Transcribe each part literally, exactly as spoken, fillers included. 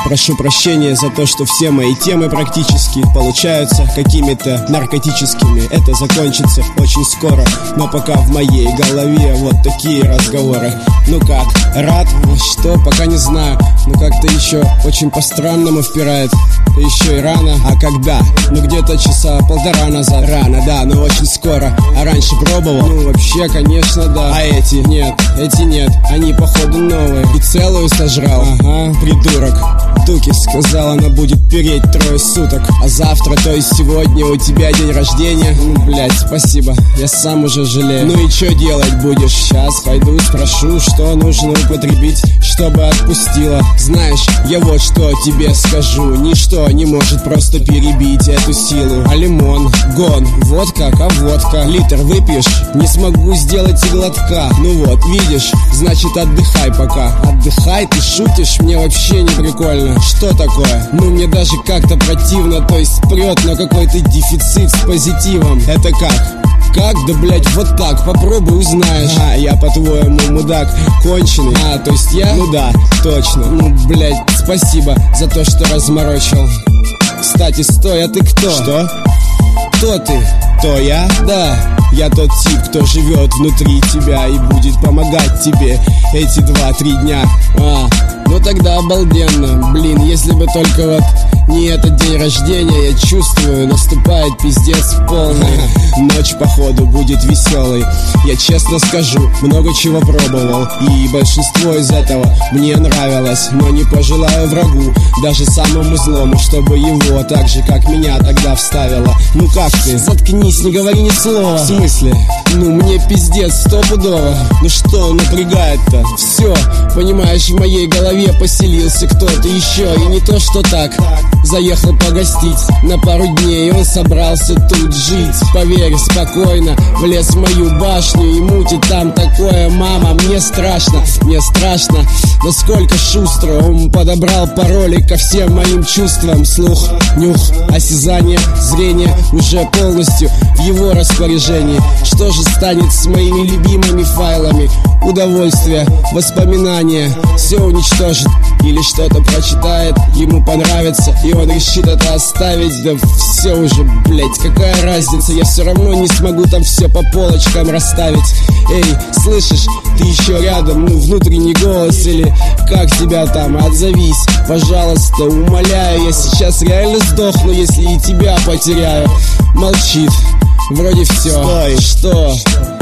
Прошу прощения за то, что все мои темы практически получаются какими-то наркотическими. Это закончится очень скоро, но пока в моей голове вот такие разговоры. Ну как, рад? Что? Пока не знаю. Ну как-то еще очень по-странному впирает. Еще и рано. А когда? Ну где-то часа полтора назад. Рано, да, но очень скоро. А раньше пробовал? Ну вообще, конечно, да. А эти? Нет, эти нет. Они походу новые. И целую сожрал. Ага, придурок. Дуки сказала, она будет переть трое суток. А завтра, то есть сегодня, у тебя день рождения. Ну, блять, спасибо, я сам уже жалею. Ну и что делать будешь? Сейчас пойду спрошу, что нужно употребить, чтобы отпустила. Знаешь, я вот что тебе скажу. Ничто не может просто перебить эту силу. А лимон, гон, водка, а водка. Литр выпьешь? Не смогу сделать и глотка. Ну вот, видишь, значит отдыхай пока. Отдыхай, ты шутишь? Мне вообще не прикольно. Что такое? Ну мне даже как-то противно. То есть прет, но какой-то дефицит с позитивом. Это как? Как? Да, блять, вот так, попробуй, узнаешь. А, я, по-твоему, мудак конченый. А, то есть я? Ну да, точно. Ну, блять, спасибо за то, что разморочил. Кстати, стой, а ты кто? Что? Кто ты? Кто я? Да, я тот тип, кто живет внутри тебя и будет помогать тебе эти два-три дня. А, ну тогда обалденно. Блин, если бы только вот не этот день рождения, я чувствую, наступает пиздец полный. Ночь, походу, будет веселой. Я честно скажу, много чего пробовал, и большинство из этого мне нравилось. Но не пожелаю врагу, даже самому злому, чтобы его так же, как меня тогда вставило. Ну как ты? Заткнись, не говори ни слова. В смысле? Ну мне пиздец стопудово. Ну что напрягает-то? Все, понимаешь, в моей голове поселился кто-то еще. И не то что так. Заехал погостить на пару дней, и он собрался тут жить. Поверь, спокойно влез в мою башню и мутит там такое. Мама, мне страшно, мне страшно. Насколько шустро он подобрал пароли ко всем моим чувствам. Слух, нюх, осязание, зрение уже полностью в его распоряжении. Что же станет с моими любимыми файлами? Удовольствие, воспоминания, все уничтожит. Или что-то прочитает, ему понравится, и он решит это оставить. Да все уже, блять, какая разница? Я все равно не смогу там все по полочкам расставить. Эй, слышишь, ты еще рядом? Ну, внутренний голос или как тебя там? Отзовись, пожалуйста, умоляю. Я сейчас реально сдохну, если и тебя потеряю. Молчит, вроде все. Стой. Что?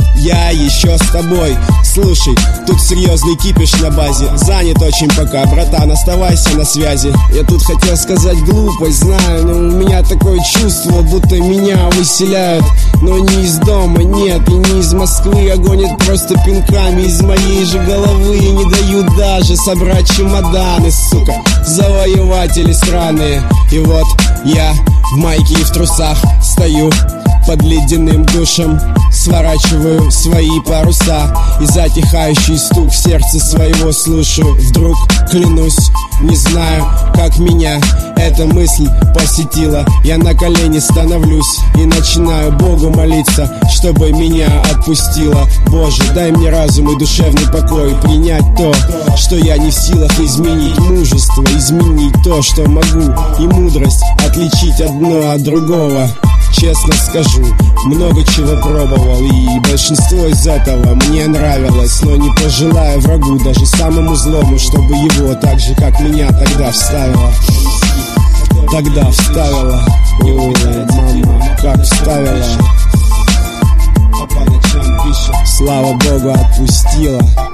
Я еще с тобой. Слушай, тут серьезный кипиш на базе. Занят очень пока, братан, оставайся на связи. Я тут хотел сказать глупость, знаю, но у меня такое чувство, будто меня выселяют. Но не из дома, нет, и не из Москвы, а гонят просто пинками из моей же головы. И не дают даже собрать чемоданы, сука, завоеватели сраные. И вот я в майке и в трусах стою под ледяным душем, сворачиваю свои паруса и затихающий стук в сердце своего слушаю. Вдруг, клянусь, не знаю, как меня эта мысль посетила. Я на колени становлюсь и начинаю Богу молиться, чтобы меня отпустила. Боже, дай мне разум и душевный покой, принять то, что я не в силах изменить. Мужество, изменить то, что могу, и мудрость отличить одно от другого. Честно скажу, много чего пробовал, и большинство из этого мне нравилось. Но не пожелаю врагу, даже самому злому, чтобы его так же, как меня тогда вставила. Тогда вставила. О, мама, как вставила. Слава Богу, отпустила.